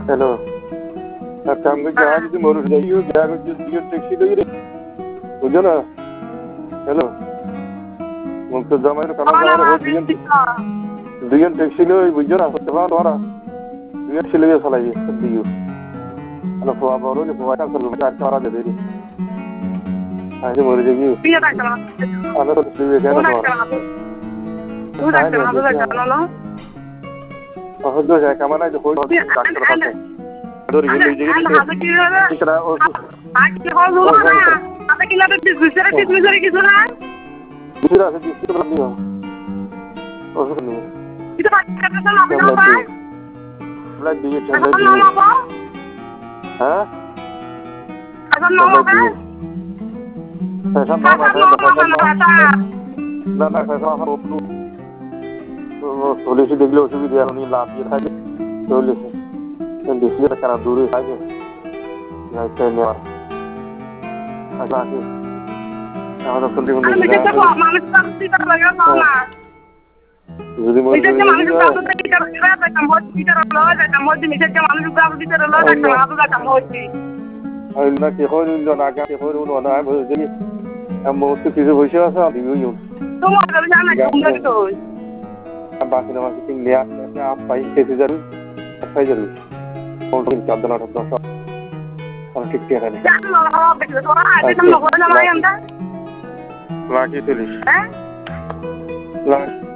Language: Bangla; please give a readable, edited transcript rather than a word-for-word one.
হ্যালো কাম করে যা যদি মরুর যাইও যা যদি দুজন ট্যাক্সি লই রে বুঝো না হ্যালো মুক্ত জামাইর কানা জামাইর দুজন ট্যাক্সি লই বুঝো না করতে পারো তোরা দুজন ছেলে চালাই দিও আলো ফোয়া বড় যে ফোয়া কাজ করবে আর করা দেবে রে আজ মরে যাবি পিয়া টাকা আলো তো দিবে কেন তুই ডাক্তার হাতে জানো না হয়তো যায় কামানা যে হই ডাক্তার কাছে ধরে গেল এই জায়গায় হাতে কি হবে এটা ও আজকে হলো না হাতে কি লাগে বিসরে কিছু না বিসরা আছে বিসরা নিও ওসব নিও এটা বাচ্চা কথা না আমি না পাই ব্লাড দিয়ে চলে দিয়ে হ্যাঁ এখন না হবে এখন না না এখন আমার উপলু পুলিশ দেখলে অসুবিধা উনি লাভ দিয়ে থাকে চলেছে ডিসপ্লেটা কেন দূরে থাকে যাইতে নেওয়ার আচ্ছা আছে আমাদের ফুলটি বন্ধু যদি না কে হয় না কে হয় না যদি মস্ত কিছু বসে আছে আমি বাকি না বাকি তিন লিয়া आप पाई कैसे जरूर अच्छा जरूर और दिन का दला ठोक सब और ठीक ठीक है लाकी चलिए